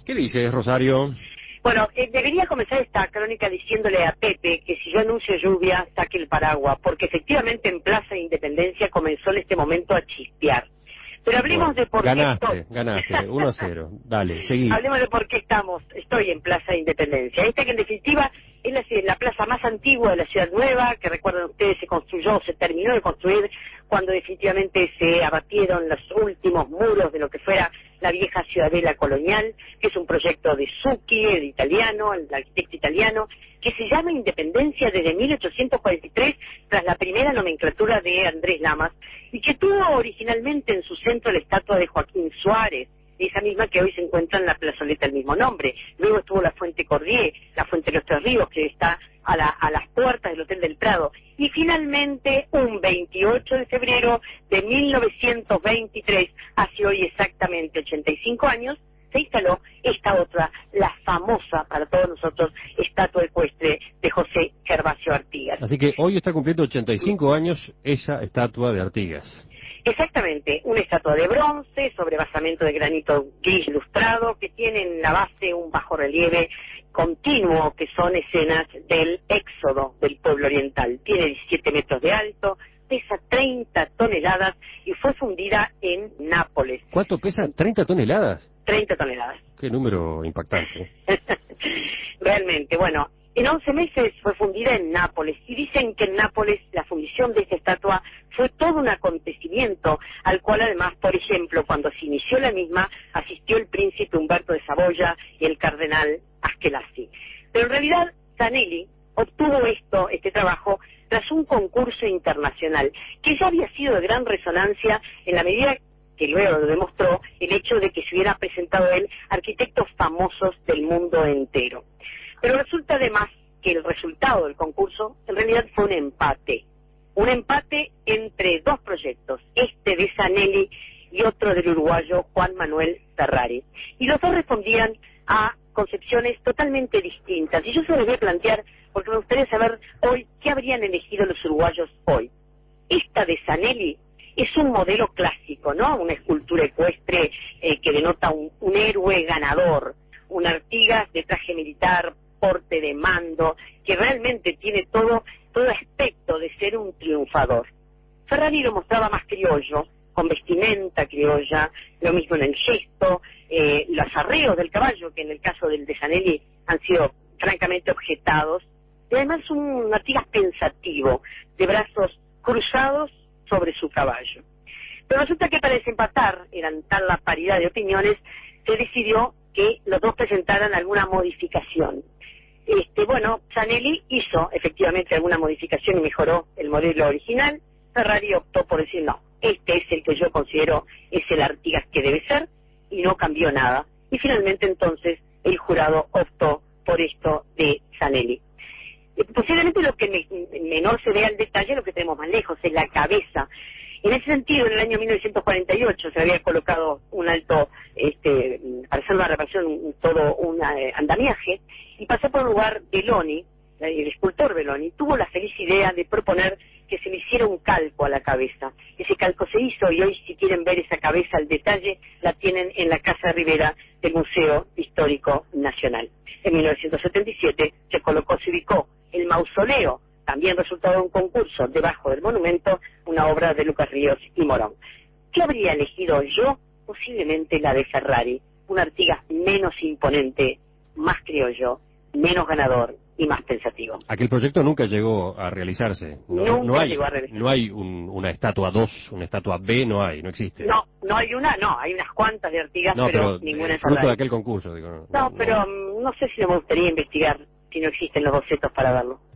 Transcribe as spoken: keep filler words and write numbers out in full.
¿Qué dices, Rosario? Bueno, eh, debería comenzar esta crónica diciéndole a Pepe que si yo anuncio lluvia, saque el paraguas, porque efectivamente en Plaza Independencia comenzó en este momento a chispear. Pero hablemos Bueno, de por ganaste, qué esto... ganaste, uno a cero. Dale, seguí. Hablemos de por qué estamos, estoy en Plaza Independencia. Esta que en definitiva es la, la plaza más antigua de la Ciudad Nueva, que recuerdan ustedes se construyó, se terminó de construir cuando definitivamente se abatieron los últimos muros de lo que fuera la vieja ciudadela colonial, que es un proyecto de Zucchi, el italiano, el arquitecto italiano, que se llama Independencia desde mil ochocientos cuarenta y tres, tras la primera nomenclatura de Andrés Lamas, y que tuvo originalmente en su centro la estatua de Joaquín Suárez, esa misma que hoy se encuentra en la plazoleta del mismo nombre. Luego estuvo la Fuente Cordier, la Fuente de los Tres Ríos, que está a, la, a las puertas del Hotel del Prado. Y finalmente, un veintiocho de febrero de mil novecientos veintitrés, hace hoy exactamente ochenta y cinco años, se instaló esta otra, la famosa para todos nosotros, estatua ecuestre de José Gervasio Artigas. Así que hoy está cumpliendo ochenta y cinco años esa estatua de Artigas. Exactamente, una estatua de bronce sobre basamento de granito gris lustrado que tiene en la base un bajorrelieve continuo que son escenas del éxodo del pueblo oriental. Tiene diecisiete metros de alto, pesa treinta toneladas y fue fundida en Nápoles. ¿Cuánto pesa? ¿treinta toneladas? treinta toneladas. Qué número impactante. Realmente, bueno, en once meses fue fundida en Nápoles y dicen que en Nápoles la fundición de esta estatua fue todo un acontecimiento al cual además, por ejemplo, cuando se inició la misma asistió el príncipe Humberto de Saboya y el cardenal Askenazi. Pero en realidad Zanelli obtuvo esto, este trabajo, tras un concurso internacional que ya había sido de gran resonancia en la medida que luego lo demostró el hecho de que se hubiera presentado él arquitectos famosos del mundo entero. Pero resulta además que el resultado del concurso en realidad fue un empate. Un empate entre dos proyectos, este de Zanelli y otro del uruguayo Juan Manuel Ferrari. Y los dos respondían a concepciones totalmente distintas. Y yo se los voy a plantear porque me gustaría saber hoy qué habrían elegido los uruguayos hoy. Esta de Zanelli es un modelo clásico, ¿no? Una escultura ecuestre eh, que denota un, un héroe ganador, un Artigas de traje militar, porte de mando, que realmente tiene todo, todo aspecto de ser un triunfador. Ferrari lo mostraba más criollo, con vestimenta criolla, lo mismo en el gesto, eh, los arreos del caballo, que en el caso del de Zanelli han sido francamente objetados, y además un Artigas pensativo, de brazos cruzados sobre su caballo. Pero resulta que para desempatar, eran tal la paridad de opiniones, se decidió que los dos presentaran alguna modificación. Este, bueno, Zanelli hizo efectivamente alguna modificación y mejoró el modelo original. Ferrari optó por decir no, este es el que yo considero es el Artigas que debe ser y no cambió nada. Y finalmente entonces el jurado optó por esto de Zanelli. Posiblemente lo que me, menor se vea al detalle, lo que tenemos más lejos, es la cabeza. En ese sentido, en el año mil novecientos cuarenta y ocho se había colocado un alto, este, para hacer una reparación, un, todo un eh, andamiaje, y pasó por un lugar Belloni, el escultor Belloni, tuvo la feliz idea de proponer que se le hiciera un calco a la cabeza. Ese calco se hizo y hoy, si quieren ver esa cabeza al detalle, la tienen en la Casa Rivera del Museo Histórico Nacional. En mil novecientos setenta y siete se colocó, se ubicó el mausoleo, también resultado de un concurso, debajo del monumento, una obra de Lucas Ríos y Morón. ¿Qué habría elegido yo? Posiblemente la de Ferrari, un Artigas menos imponente, más criollo, menos ganador y más pensativo. Aquel proyecto nunca llegó a realizarse. No, nunca no hay, llegó a realizarse. No hay un, una estatua dos, una estatua B, no hay, no existe. No, no hay una, no, hay unas cuantas de Artigas, no, pero, pero ninguna es fruto Ferrari. de aquel concurso, digo. No, no pero no. no sé si me gustaría investigar si no existen los bocetos para verlo.